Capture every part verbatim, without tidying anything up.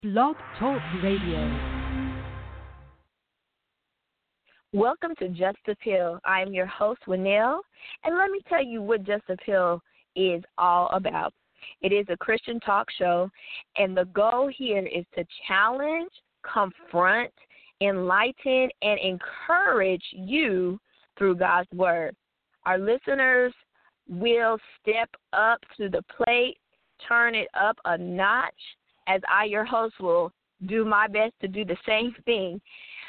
Blog Talk Radio. Welcome to Just a Pill. I am your host, Winnell, and let me tell you what Just a Pill is all about. It is a Christian talk show, and the goal here is to challenge, confront, enlighten, and encourage you through God's Word. Our listeners will step up to the plate, turn it up a notch, as I, your host, will do my best to do the same thing.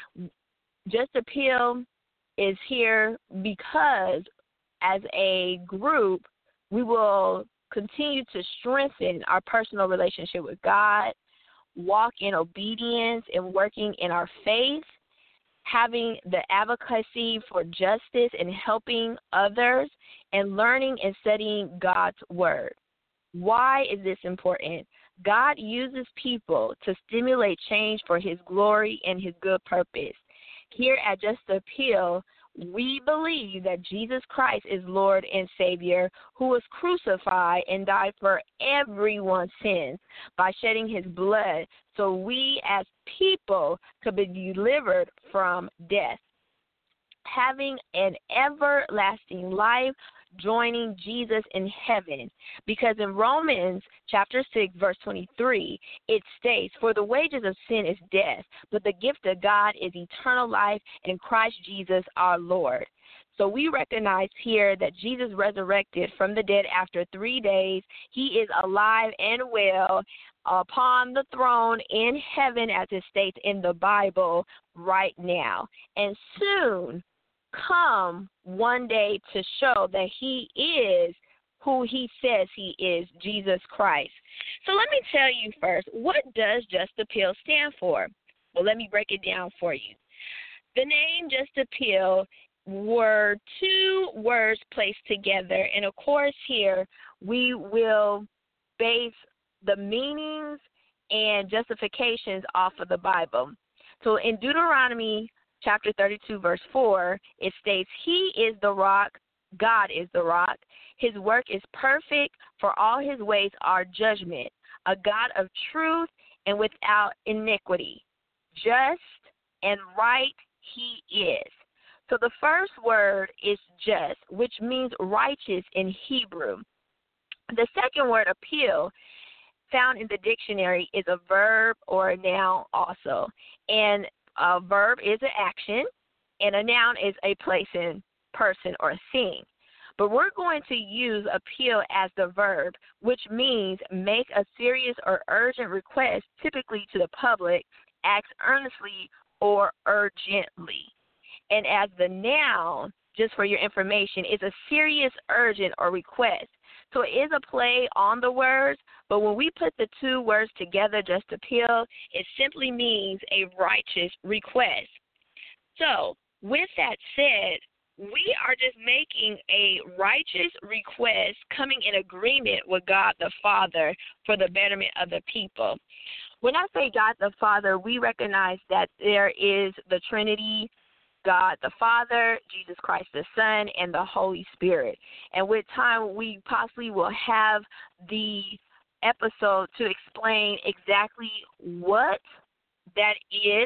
Just a Pill is here because as a group, we will continue to strengthen our personal relationship with God, walk in obedience and working in our faith, having the advocacy for justice and helping others, and learning and studying God's Word. Why is this important? God uses people to stimulate change for His glory and His good purpose. Here at Just a Pill, we believe that Jesus Christ is Lord and Savior, who was crucified and died for everyone's sins by shedding His blood, so we as people could be delivered from death, having an everlasting life, joining Jesus in heaven. Because in Romans chapter six, verse twenty-three, it states, "For the wages of sin is death, but the gift of God is eternal life in Christ Jesus our Lord." So we recognize here that Jesus resurrected from the dead after three days. He is alive and well upon the throne in heaven, as it states in the Bible right now. And soon come one day to show that He is who He says He is, Jesus Christ. So let me tell you first, what does Just a Pill stand for? Well, let me break it down for you. The name Just a Pill were two words placed together, and of course here we will base the meanings and justifications off of the Bible. So in Deuteronomy chapter thirty-two, verse four, it states, "He is the rock, God is the rock. His work is perfect, for all His ways are judgment. A God of truth and without iniquity. Just and right He is." So the first word is just, which means righteous in Hebrew. The second word, appeal, found in the dictionary, is a verb or a noun also. And a verb is an action, and a noun is a place in person or thing. But we're going to use appeal as the verb, which means make a serious or urgent request, typically to the public, act earnestly or urgently. And as the noun, just for your information, is a serious, urgent, or request. So it is a play on the words, but when we put the two words together, Just appeal, it simply means a righteous request. So with that said, we are just making a righteous request, coming in agreement with God the Father for the betterment of the people. When I say God the Father, we recognize that there is the Trinity, God the Father, Jesus Christ the Son, and the Holy Spirit. And with time, we possibly will have the episode to explain exactly what that is,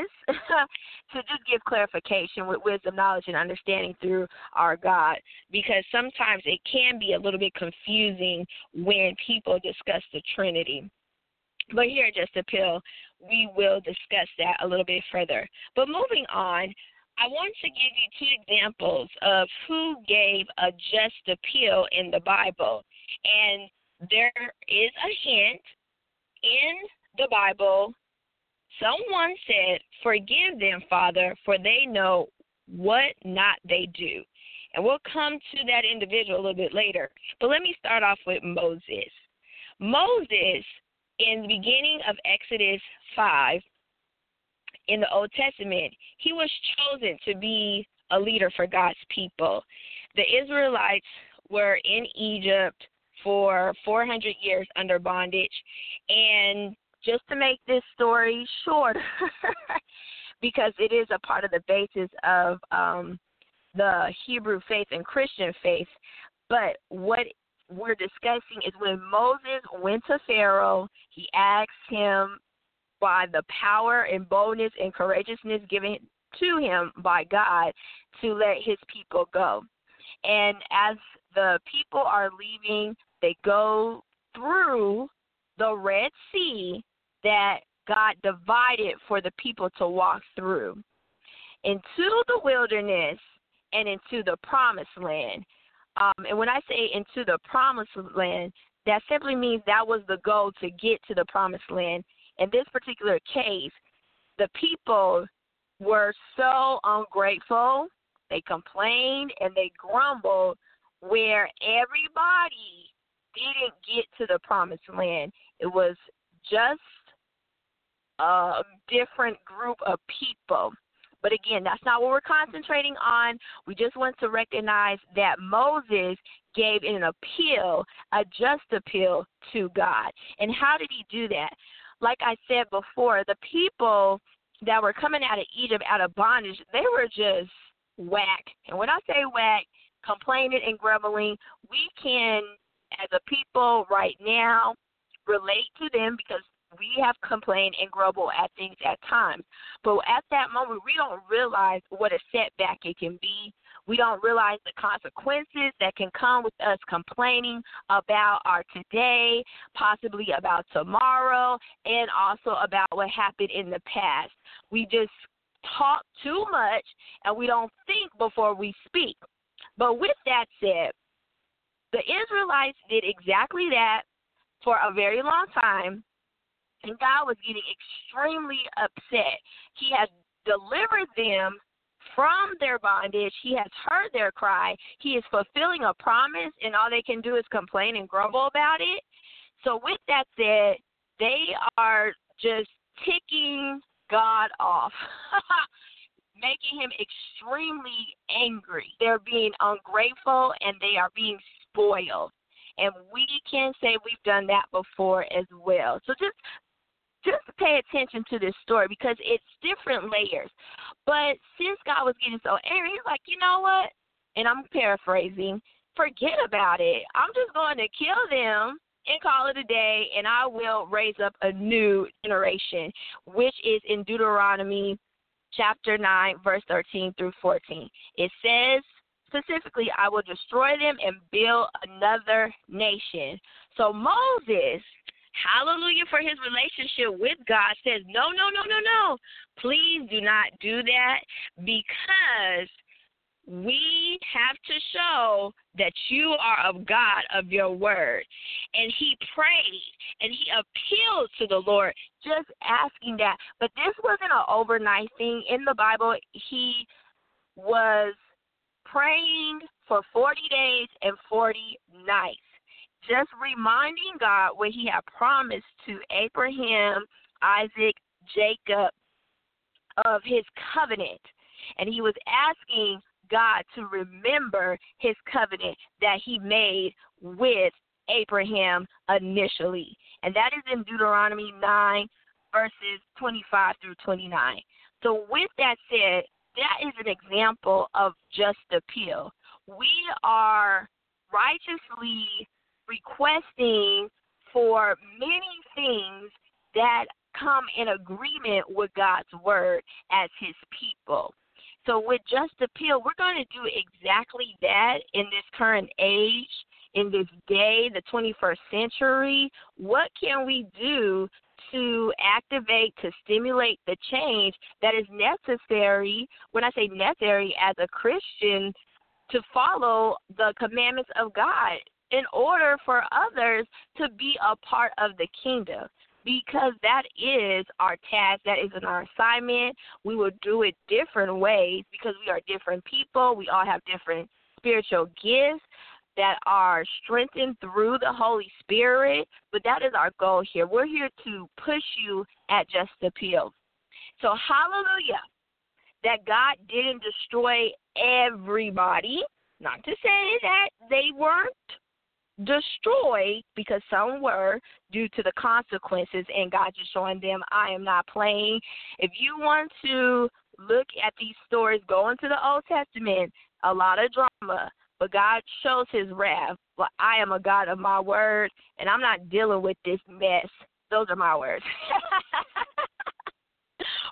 to just give clarification with wisdom, knowledge, and understanding through our God, because sometimes it can be a little bit confusing when people discuss the Trinity. But here at Just a Pill, we will discuss that a little bit further. But moving on, I want to give you two examples of who gave a just appeal in the Bible. And there is a hint in the Bible. Someone said, "Forgive them, Father, for they know what not they do." And we'll come to that individual a little bit later. But let me start off with Moses. Moses, in the beginning of Exodus five, in the Old Testament, he was chosen to be a leader for God's people. The Israelites were in Egypt for four hundred years under bondage. And just to make this story shorter, because it is a part of the basis of um, the Hebrew faith and Christian faith, but what we're discussing is when Moses went to Pharaoh, he asked him by the power and boldness and courageousness given to him by God to let his people go. And as the people are leaving, they go through the Red Sea that God divided for the people to walk through into the wilderness and into the promised land. Um, and when I say into the promised land, that simply means that was the goal to get to the promised land. In this particular case, the people were so ungrateful, they complained and they grumbled, where everybody didn't get to the promised land. It was just a different group of people. But again, that's not what we're concentrating on. We just want to recognize that Moses gave an appeal, a just appeal to God. And how did he do that? Like I said before, the people that were coming out of Egypt, out of bondage, they were just whack. And when I say whack, complaining and grumbling, we can, as a people right now, relate to them because we have complained and grumbled at things at times. But at that moment, we don't realize what a setback it can be. We don't realize the consequences that can come with us complaining about our today, possibly about tomorrow, and also about what happened in the past. We just talk too much, and we don't think before we speak. But with that said, the Israelites did exactly that for a very long time, and God was getting extremely upset. He has delivered them from their bondage. He has heard their cry. He is fulfilling a promise, and all they can do is complain and grumble about it. So with that said, they are just ticking God off, making him extremely angry. They're being ungrateful, and they are being spoiled. And we can say we've done that before as well. So just Just pay attention to this story because it's different layers. But since God was getting so angry, he's like, you know what? And I'm paraphrasing, forget about it. I'm just going to kill them and call it a day, and I will raise up a new generation, which is in Deuteronomy chapter nine, verse thirteen through fourteen. It says, specifically, I will destroy them and build another nation. So Moses, hallelujah for his relationship with God, says, no, no, no, no, no. Please do not do that because we have to show that you are of God, of your word. And he prayed and he appealed to the Lord just asking that. But this wasn't an overnight thing. In the Bible, he was praying for forty days and forty nights, just reminding God what he had promised to Abraham, Isaac, Jacob of his covenant. And he was asking God to remember his covenant that he made with Abraham initially. And that is in Deuteronomy nine, verses twenty-five through twenty-nine. So with that said, that is an example of just appeal. We are righteously requesting for many things that come in agreement with God's word as his people. So with just appeal, we're going to do exactly that in this current age, in this day, the twenty-first century. What can we do to activate, to stimulate the change that is necessary, when I say necessary as a Christian, to follow the commandments of God in order for others to be a part of the kingdom? Because that is our task, that is in our assignment. We will do it different ways because we are different people. We all have different spiritual gifts that are strengthened through the Holy Spirit. But that is our goal here. We're here to push you at just appeal. So hallelujah that God didn't destroy everybody. Not to say that they weren't destroyed, because some were, due to the consequences, and God just showing them, I am not playing. If you want to look at these stories, go into the Old Testament, a lot of drama, but God shows his wrath. Well, I am a God of my word, and I'm not dealing with this mess. Those are my words.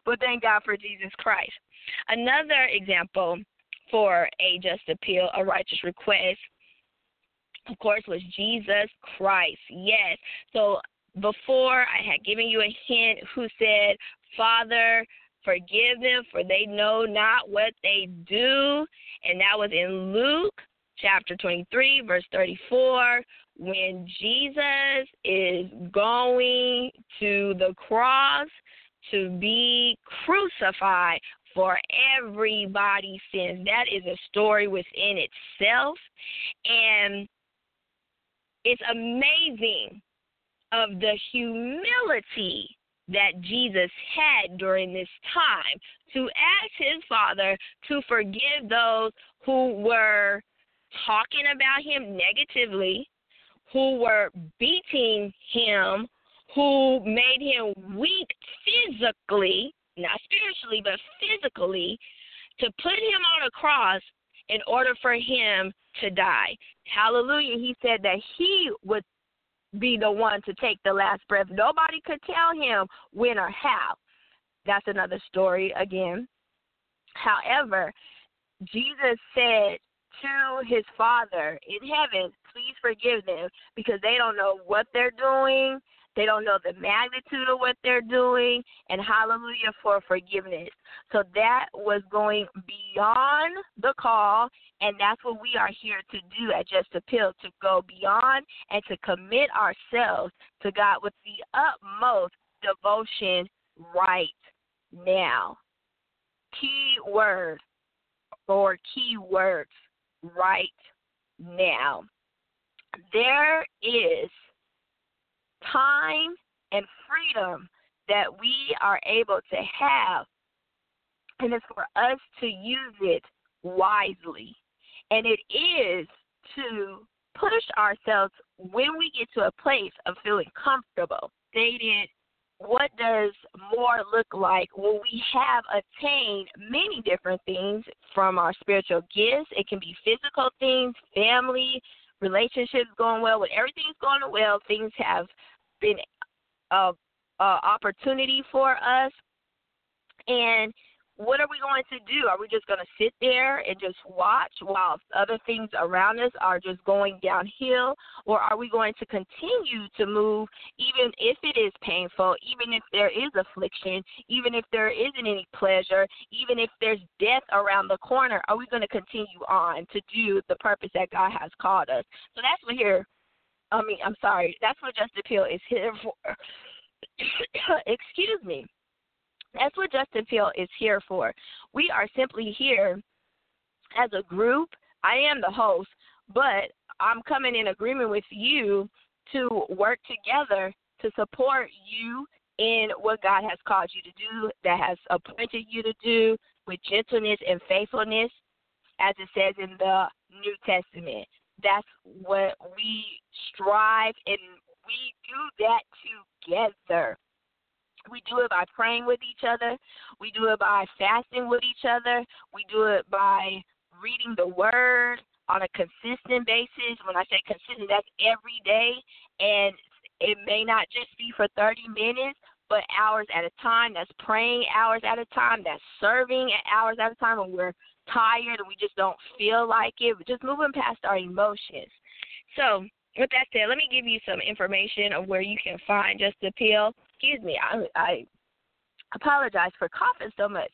but thank God for Jesus Christ. Another example for a just appeal, a righteous request, of course, was Jesus Christ. Yes. So before I had given you a hint who said, Father, forgive them, for they know not what they do. And that was in Luke chapter twenty-three, verse thirty-four, when Jesus is going to the cross to be crucified for everybody's sins. That is a story within itself. And it's amazing of the humility that Jesus had during this time to ask his Father to forgive those who were talking about him negatively, who were beating him, who made him weak physically, not spiritually, but physically, to put him on a cross in order for him to die. Hallelujah. He said that he would be the one to take the last breath. Nobody could tell him when or how. That's another story again. However, Jesus said to his Father in heaven, please forgive them because they don't know what they're doing. They don't know the magnitude of what they're doing, and hallelujah for forgiveness. So that was going beyond the call, and that's what we are here to do at Just Appeal, to go beyond and to commit ourselves to God with the utmost devotion right now. Key word or key words right now. There is time and freedom that we are able to have, and it's for us to use it wisely. And it is to push ourselves when we get to a place of feeling comfortable. Stated, what does more look like when we have attained many different things from our spiritual gifts? It can be physical things, family, relationships going well. When everything's going well, things have been a, a opportunity for us. And what are we going to do? Are we just going to sit there and just watch while other things around us are just going downhill? Or are we going to continue to move even if it is painful, even if there is affliction, even if there isn't any pleasure, even if there's death around the corner? Are we going to continue on to do the purpose that God has called us? So that's what here, I mean, I'm sorry, that's what Just Appeal is here for. Excuse me. That's what Just Appeal is here for. We are simply here as a group. I am the host, but I'm coming in agreement with you to work together to support you in what God has called you to do, that has appointed you to do with gentleness and faithfulness, as it says in the New Testament. That's what we strive, and we do that together. We do it by praying with each other. We do it by fasting with each other. We do it by reading the Word on a consistent basis. When I say consistent, that's every day. And it may not just be for thirty minutes, but hours at a time. That's praying hours at a time. That's serving hours at a time when we're tired and we just don't feel like it. We're just moving past our emotions. So with that said, let me give you some information of where you can find Just Appeal. Excuse me, I, I apologize for coughing so much,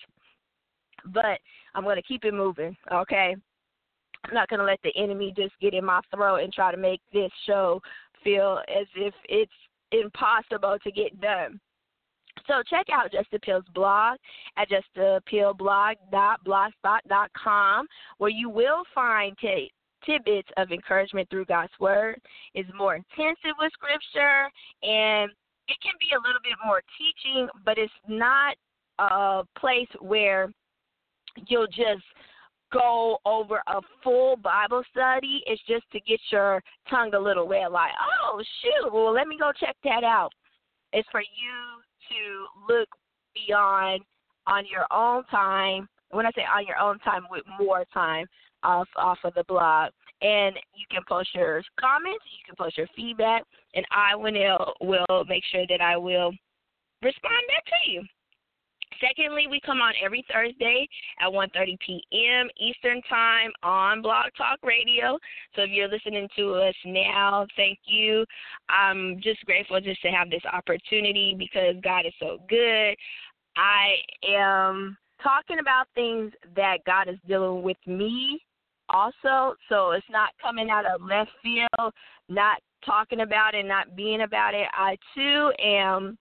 but I'm going to keep it moving, okay? I'm not going to let the enemy just get in my throat and try to make this show feel as if it's impossible to get done. So check out Just Appeal's blog at just appeal blog dot blogspot dot com, where you will find t- tidbits of encouragement through God's Word. It's more intensive with Scripture, and it can be a little bit more teaching, but it's not a place where you'll just go over a full Bible study. It's just to get your tongue a little wet, like, oh, shoot, well, let me go check that out. It's for you to look beyond on your own time. When I say on your own time, with more time off, off of the blog. And you can post your comments, you can post your feedback, and I will, will make sure that I will respond back to you. Secondly, we come on every Thursday at one thirty p.m. Eastern Time on Blog Talk Radio. So if you're listening to us now, thank you. I'm just grateful just to have this opportunity because God is so good. I am talking about things that God is dealing with me also, so it's not coming out of left field, not talking about it, not being about it. I, too, am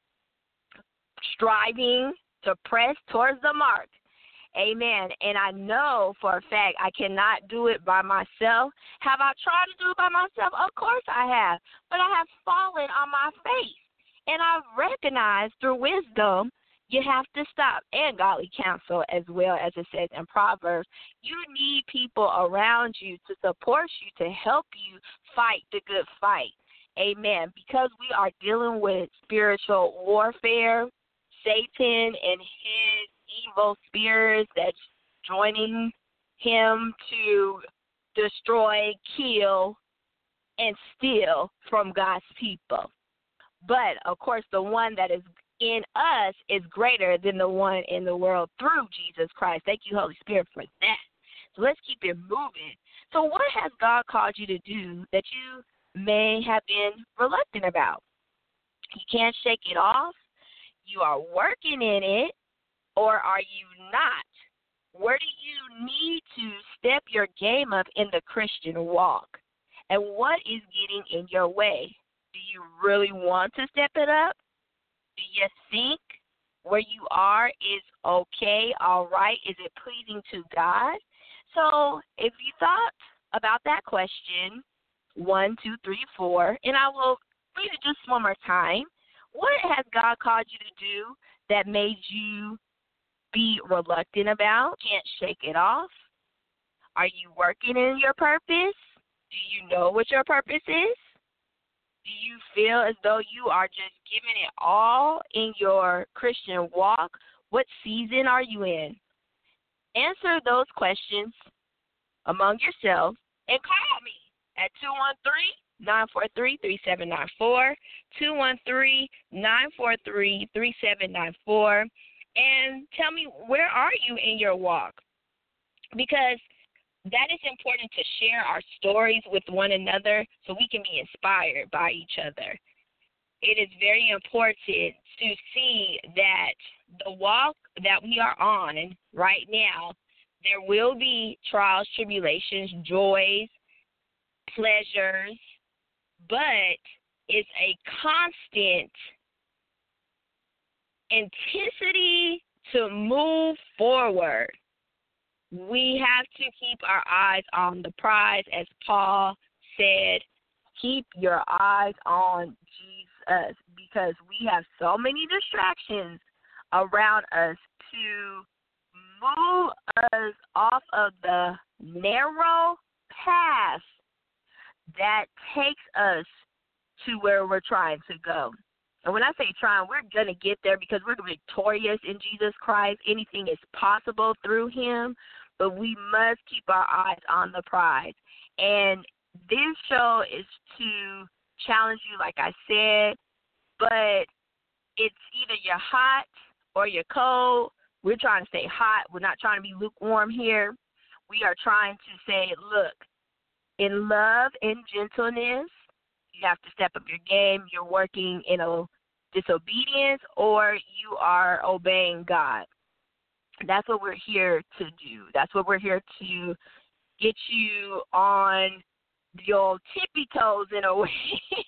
striving to press towards the mark. Amen. And I know for a fact I cannot do it by myself. Have I tried to do it by myself? Of course I have. But I have fallen on my face. And I've recognized through wisdom you have to stop, and godly counsel as well, as it says in Proverbs. You need people around you to support you, to help you fight the good fight. Amen. Because we are dealing with spiritual warfare, Satan and his evil spirits that's joining him to destroy, kill, and steal from God's people. But, of course, the one that is in us is greater than the one in the world through Jesus Christ. Thank you, Holy Spirit, for that. So let's keep it moving. So what has God called you to do that you may have been reluctant about? You can't shake it off. You are working in it, or are you not? Where do you need to step your game up in the Christian walk? And what is getting in your way? Do you really want to step it up? Do you think where you are is okay, all right? Is it pleasing to God? So if you thought about that question, one, two, three, four, and I will read it just one more time. What has God called you to do that made you be reluctant about? Can't shake it off? Are you working in your purpose? Do you know what your purpose is? Do you feel as though you are just giving it all in your Christian walk? What season are you in? Answer those questions among yourselves and call me at two one three, nine four three, three seven nine four, two one three, nine four three, three seven nine four, and tell me, where are you in your walk? Because that is important to share our stories with one another so we can be inspired by each other. It is very important to see that the walk that we are on right now, there will be trials, tribulations, joys, pleasures, but it's a constant intensity to move forward. We have to keep our eyes on the prize, as Paul said, keep your eyes on Jesus, because we have so many distractions around us to move us off of the narrow path that takes us to where we're trying to go. And when I say trying, we're going to get there because we're victorious in Jesus Christ. Anything is possible through him, but we must keep our eyes on the prize. And this show is to challenge you, like I said, but it's either you're hot or you're cold. We're trying to stay hot. We're not trying to be lukewarm here. We are trying to say, look, in love and gentleness, you have to step up your game. You're working in a disobedience, or you are obeying God. That's what we're here to do. That's what we're here to get you on your tippy toes in a way.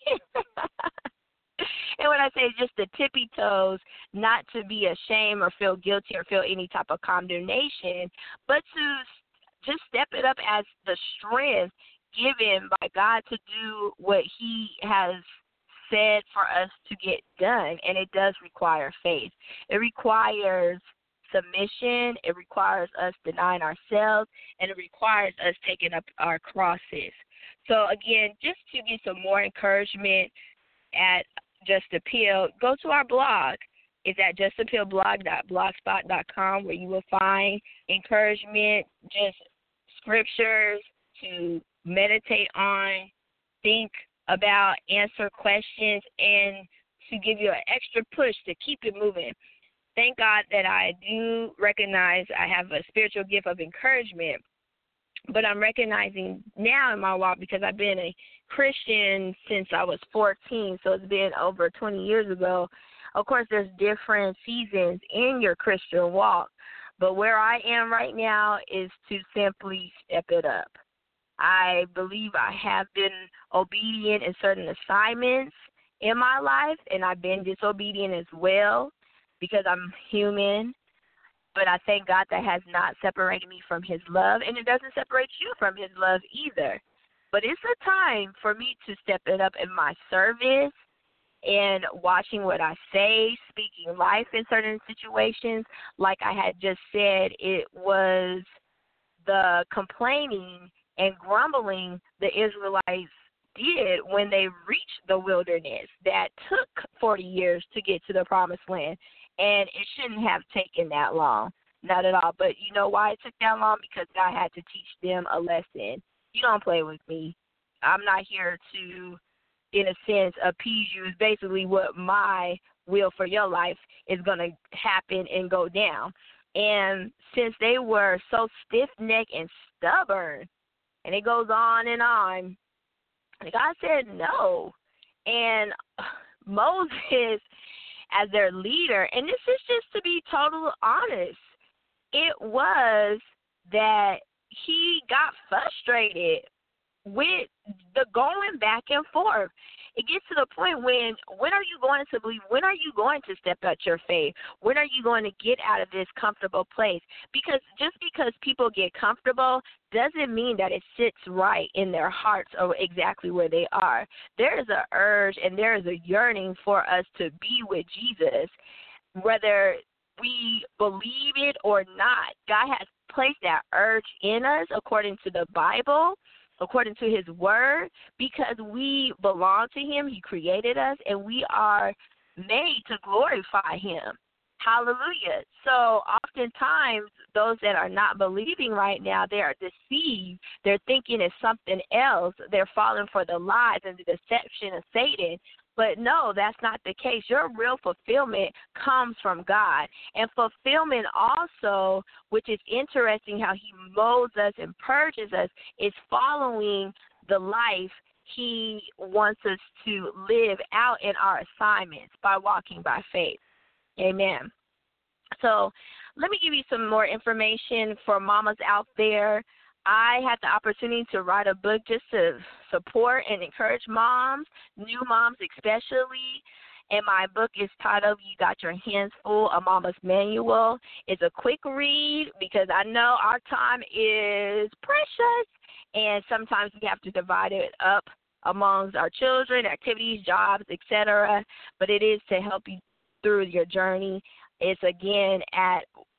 And when I say just the tippy toes, not to be ashamed or feel guilty or feel any type of condemnation, but to just step it up as the strength given by God to do what he has said for us to get done. And it does require faith. It requires submission. It requires us denying ourselves, and it requires us taking up our crosses. So again, just to get some more encouragement at Just Appeal, go to our blog. It's at just appeal blog dot blogspot dot com, where you will find encouragement, just scriptures to meditate on, think about, answer questions, and to give you an extra push to keep it moving. thank God that I do recognize I have a spiritual gift of encouragement. But I'm recognizing now in my walk, because I've been a Christian since I was fourteen, so it's been over twenty years ago. Of course, there's different seasons in your Christian walk, but where I am right now is to simply step it up. I believe I have been obedient in certain assignments in my life, and I've been disobedient as well because I'm human. But I thank God that has not separated me from his love, and it doesn't separate you from his love either. But it's a time for me to step it up in my service and watching what I say, speaking life in certain situations. Like I had just said, it was the complaining and grumbling the Israelites did when they reached the wilderness that took forty years to get to the promised land. And it shouldn't have taken that long, not at all. But you know why it took that long? Because God had to teach them a lesson. You don't play with me. I'm not here to, in a sense, appease you. Is basically what my will for your life is going to happen and go down. And since they were so stiff-necked and stubborn, and it goes on and on, God said no. And Moses, as their leader, and this is just to be totally honest, it was that he got frustrated with the going back and forth. It gets to the point when, when are you going to believe? When are you going to step out your faith? When are you going to get out of this comfortable place? Because just because people get comfortable doesn't mean that it sits right in their hearts or exactly where they are. There is an urge and there is a yearning for us to be with Jesus, whether we believe it or not. God has placed that urge in us according to the Bible, according to his word, because we belong to him. He created us, and we are made to glorify him. Hallelujah. So oftentimes those that are not believing right now, they are deceived. They're thinking it's something else. They're falling for the lies and the deception of Satan. But no, that's not the case. Your real fulfillment comes from God. And fulfillment also, which is interesting how he molds us and purges us, is following the life he wants us to live out in our assignments by walking by faith. Amen. So let me give you some more information for mamas out there. I had the opportunity to write a book just to support and encourage moms, new moms especially. And my book is titled You Got Your Hands Full, A Mama's Manual. It's a quick read because I know our time is precious, and sometimes we have to divide it up amongst our children, activities, jobs, et cetera. But it is to help you through your journey. It's, again, at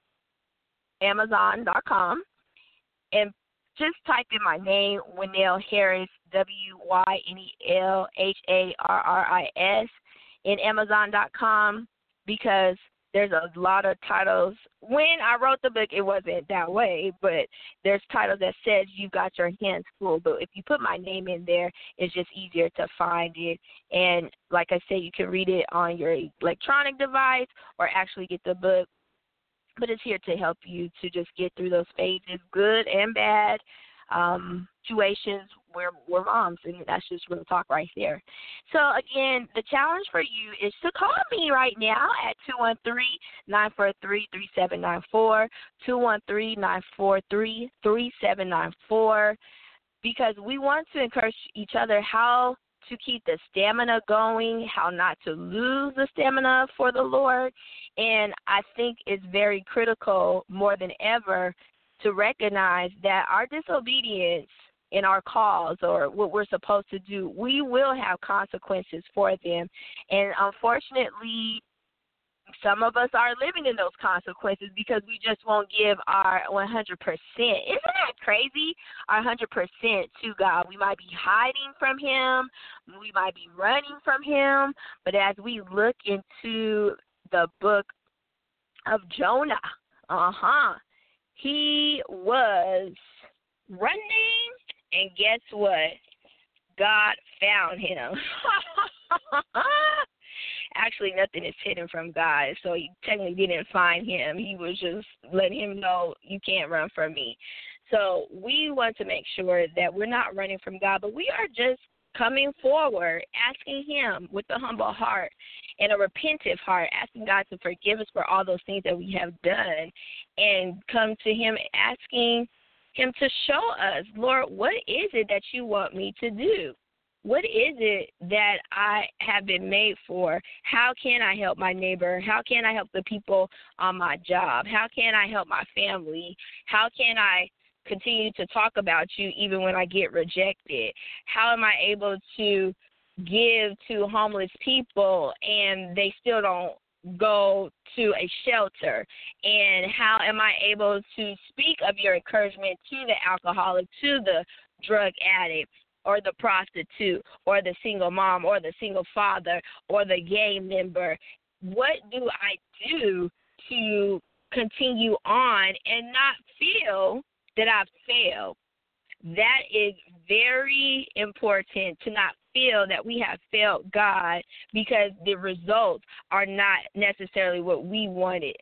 amazon dot com. And just type in my name, Wynell Harris, W Y N E L H A R R I S, in amazon dot com, because there's a lot of titles. When I wrote the book, it wasn't that way, but there's titles that says You Got Your Hands Full. But if you put my name in there, it's just easier to find it. And like I said, you can read it on your electronic device or actually get the book. But it's here to help you to just get through those phases, good and bad, um, situations where we're moms, and that's just real talk right there. So, again, the challenge for you is to call me right now at two one three, nine four three, three seven nine four, two one three, nine four three, three seven nine four, because we want to encourage each other how to keep the stamina going, how not to lose the stamina for the Lord. And I think it's very critical more than ever to recognize that our disobedience in our cause or what we're supposed to do, we will have consequences for them. And unfortunately, some of us are living in those consequences because we just won't give our one hundred percent. Isn't that crazy? Our one hundred percent to God. We might be hiding from him. We might be running from him. But as we look into the book of Jonah, uh-huh, he was running, and guess what? God found him. actually nothing is hidden from God. So he technically didn't find him. He was just letting him know, you can't run from me. So we want to make sure that we're not running from God, but we are just coming forward, asking him with a humble heart and a repentant heart, asking God to forgive us for all those things that we have done, and come to him asking him to show us, Lord, what is it that you want me to do? What is it that I have been made for? How can I help my neighbor? How can I help the people on my job? How can I help my family? How can I continue to talk about you even when I get rejected? How am I able to give to homeless people and they still don't go to a shelter? And how am I able to speak of your encouragement to the alcoholic, to the drug addict, or the prostitute, or the single mom, or the single father, or the gay member? What do I do to continue on and not feel that I've failed? That is very important, to not feel that we have failed God, because the results are not necessarily what we wanted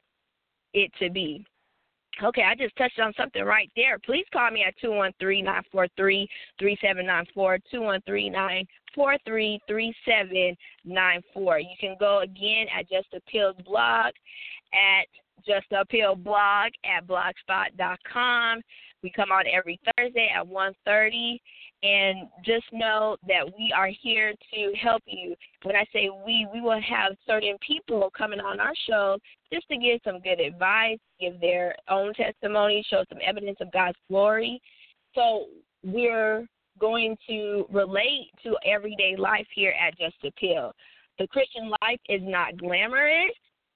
it to be. Okay, I just touched on something right there. Please call me at two one three, nine four three, three seven nine four, two one three, nine four three, three seven nine four. You can go again at Just Appeal's blog at Just Appeal blog at blogspot dot com. We come out every Thursday at one thirty, and just know that we are here to help you. When I say we, we will have certain people coming on our show just to give some good advice, give their own testimony, show some evidence of God's glory. So we're going to relate to everyday life here at Just Appeal. The Christian life is not glamorous,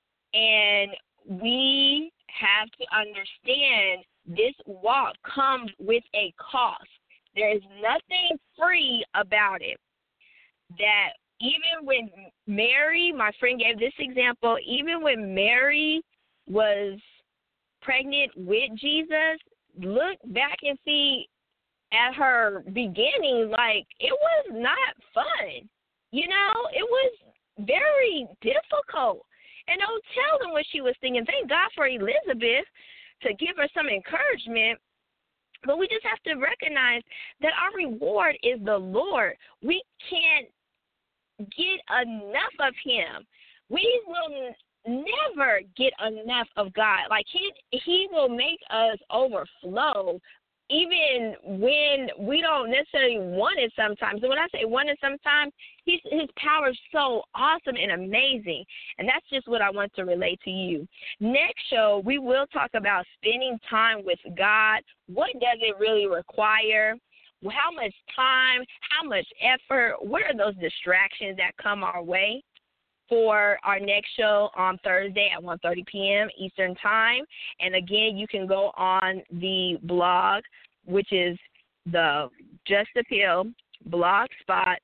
and we have to understand this walk comes with a cost. There is nothing free about it. That even when Mary, my friend gave this example, even when Mary was pregnant with Jesus, look back and see at her beginning, like, it was not fun. You know, it was very difficult. And don't tell them what she was thinking. Thank God for Elizabeth to give her some encouragement. But we just have to recognize that our reward is the Lord. We can't get enough of him. We will never get enough of God. Like, he, he will make us overflow even when we don't necessarily want it sometimes. And when I say want it sometimes, he's, his power is so awesome and amazing. And that's just what I want to relate to you. Next show, we will talk about spending time with God. What does it really require? How much time? How much effort? What are those distractions that come our way? For our next show on Thursday at one thirty p.m. Eastern Time. And again, you can go on the blog, which is the Just Appeal blogspot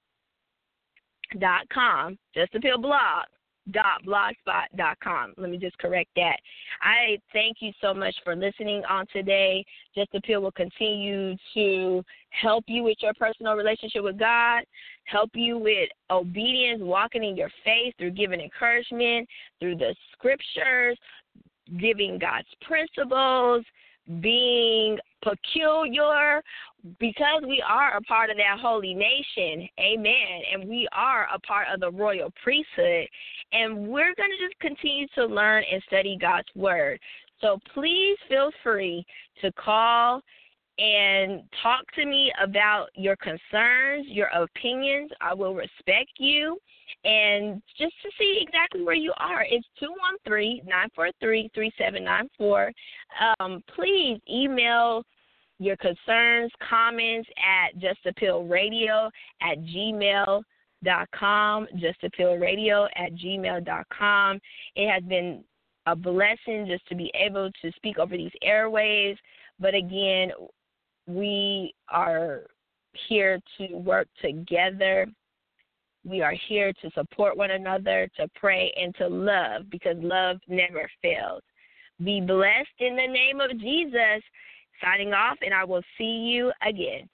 dot com. Just Appeal blog dot blogspot dot com. Let me just correct that. I thank you so much for listening on today. Just Appeal will continue to help you with your personal relationship with God, help you with obedience, walking in your faith through giving encouragement, through the scriptures, giving God's principles, being peculiar, because we are a part of that holy nation, amen, and we are a part of the royal priesthood, and we're going to just continue to learn and study God's word. So please feel free to call and talk to me about your concerns, your opinions. I will respect you. And just to see exactly where you are, it's two one three, nine four three, three seven nine four. Um, please email your concerns, comments at justappealradio at gmail dot com, justappealradio at gmail dot com. It has been a blessing just to be able to speak over these airwaves. But again, we are here to work together. We are here to support one another, to pray, and to love, because love never fails. Be blessed in the name of Jesus. Signing off, and I will see you again.